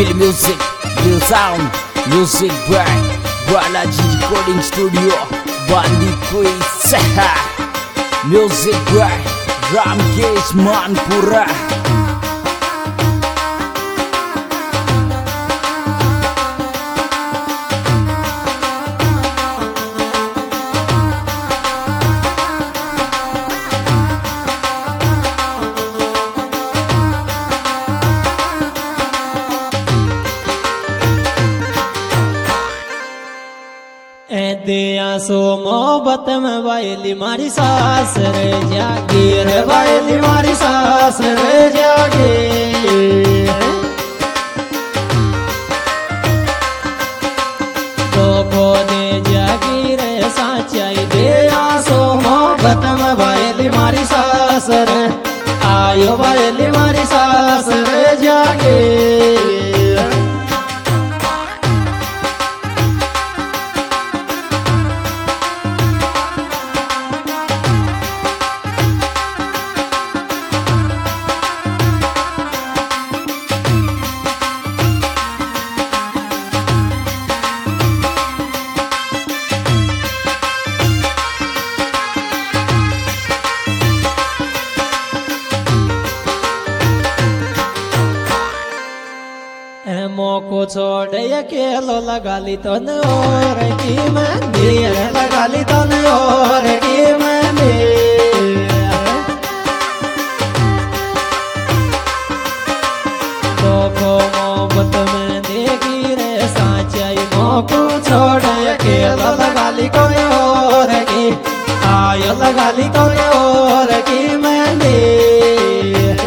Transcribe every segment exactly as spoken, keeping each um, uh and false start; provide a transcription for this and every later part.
Feel music, feel sound, music brand Balaji Recording Studio, Bandi Quiz Music brand Ramkesh Manpura. दिया सो मोहब्बत में वायली मारी सास रे जागे रे वायली मारी सास रे जागे तो को दे जागी रे साचाई दिया सो मोहब्बत में वायली मारी सास रे आयो वायली मारी सास रे जागे मोको छोड़ अकेलो लगा ली तो और की मंदिर लगा ली तो और की मंदिर तो को मोहब्बत में देगी रे साचाई मोको छोड़ अकेलो लगा ली कोई और की आयो लगा ली तो और की मंदिर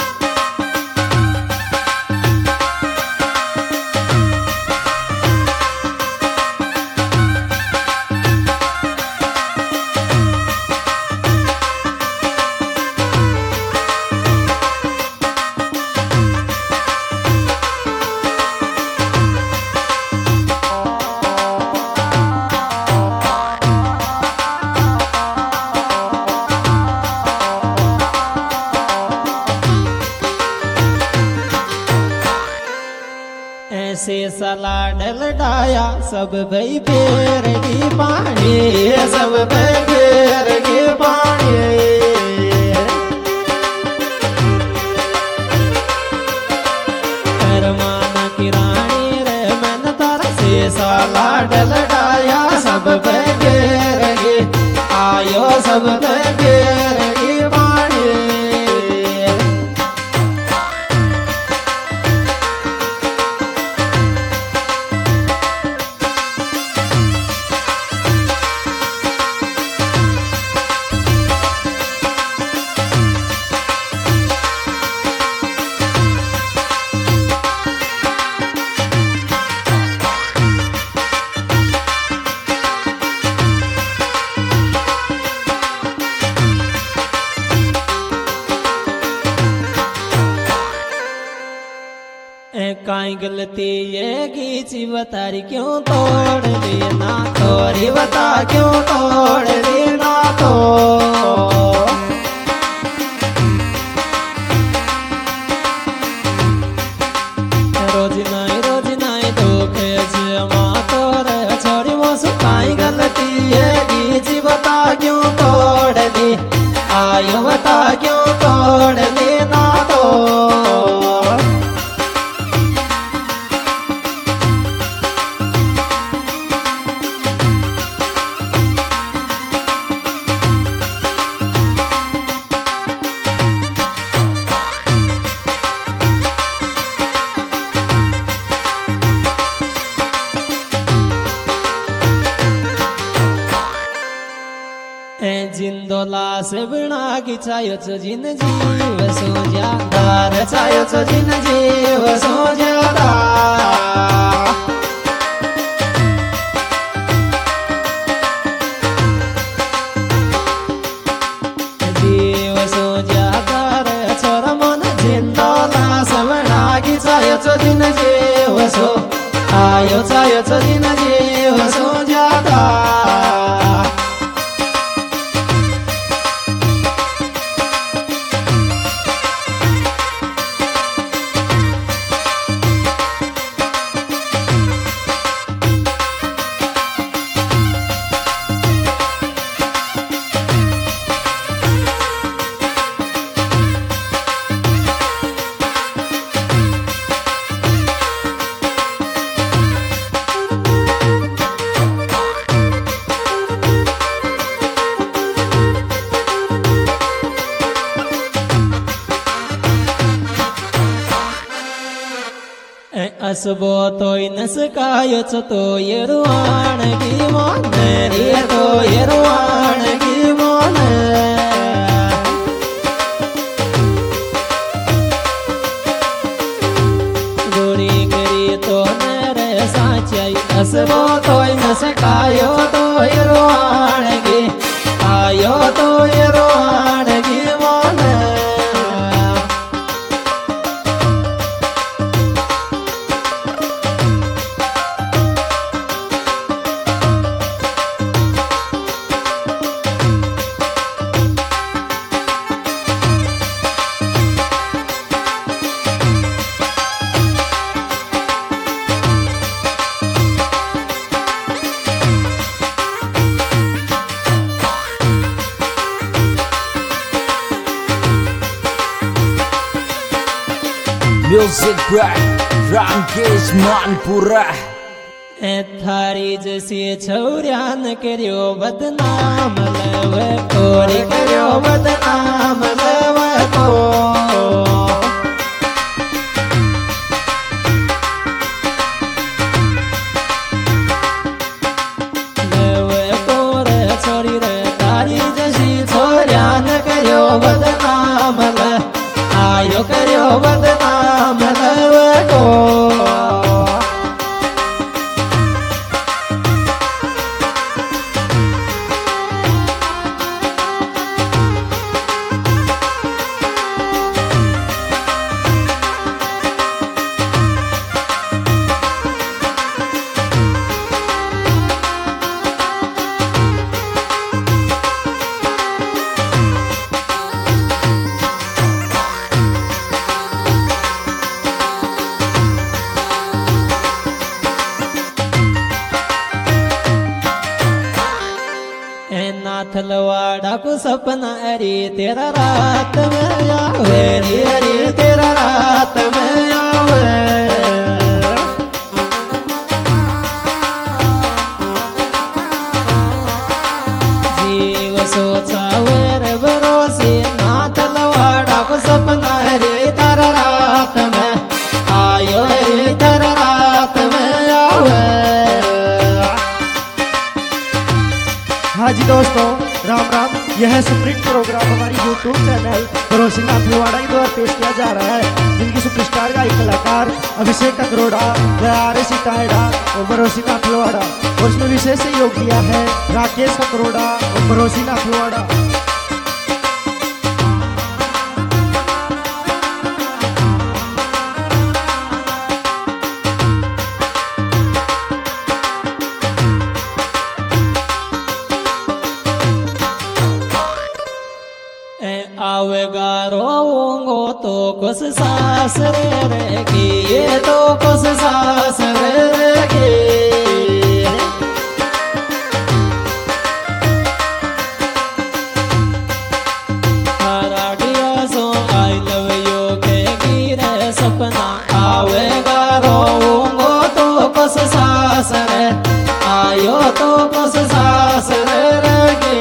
ऐसे सलाड लडाया सब भाई फेर की पानी सब भाई फेर की पानी करमाना की रानी रे मैंने तारा से सलाड लडाया सब भाई फेर की आयो सब भाई फेर की पानी काई गलती ये की बतारी क्यों तोड़ देना तोरी बता क्यों तोड़ देना तो रोज नाई रोज नाई धोखे से माँ तोड़ छोरी वो सुखाई गलती ये की बता क्यों तोड़ दी आयो बता क्यों तोड़ देना तो जिंदोला से बिना की छायो छो जिन जीव सो जादार छायो छो जिन जीव सो जादा जीव सो जादार छोरा मन जिंदोला से बिना की छायो छो जिन जीव सो आयो छायो छो जिन जीव सो जादा असबो तोय नसकायोच तो येरुवाण की मोन रे तो येरुवाण की मोन गोरी करी तो नरे साचाई असबो तोय नसकायो तो येरुवाण की आयो तो येरुवाण की मोन Music by Ramkesh Manpura. थारी जैसी छौरियान करियो बदनाम लव कोरी करियो बदनाम लव को लव को रे छोरी रे थारी जैसी छौरियान करियो बदनाम ल आयो करियो बदनाम लव को नाथलवाड़ा को सपना अरे तेरा रात में आवे रे अरे तेरा रात में आवे जीव सोचा वे भरोसे नाथलवाड़ा को सपना अरे तेरा रात में आयो रे तेरा रात में आवे। हाँ जी दोस्तों, राम राम। यह सुप्रीम प्रोग्राम हमारी यूट्यूब चैनल भरोसीनाथ लवाड़ा के द्वारा पेश किया जा रहा है, जिनकी सुपरस्टार गायक कलाकार अभिषेक अग्रोड़ा व आर एस टायड़ा और भरोसीनाथ लवाड़ा, और उसमें विशेष सहयोग दिया है राकेश अग्रोड़ा और भरोसीनाथ लवाड़ा। आवेगा रोऊंगो तो कुछ सास रे की ये तो कुछ सास रे की हराडिया सो आई लव यू के गिरे सपना आवेगा रोऊंगो तो कुछ सास रे आयो तो कुछ सास रे की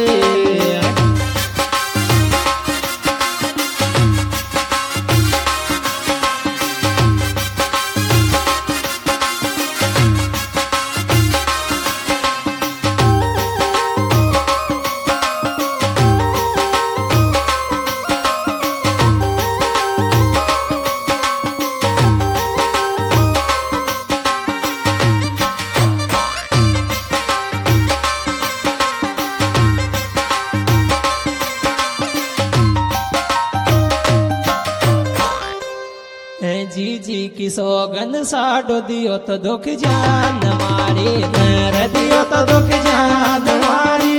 जी जी की सोगन साडो दियो तो दुख जान मारी नर दियो तो दुख जान मारी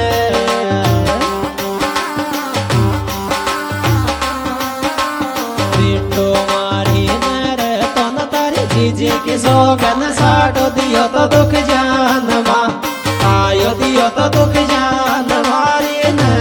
बिटो मारी नर तो न तारी जी जी की सोगन साडो दियो तो दुख जान मा आयो दियो तो दुख जान मारी नर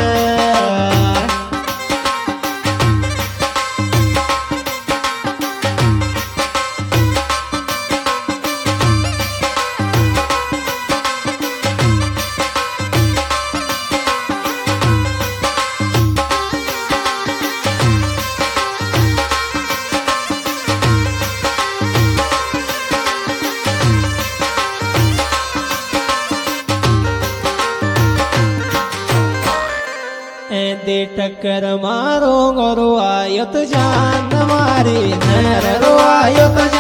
कर मारो रुआयत जान मारी नर रुआयत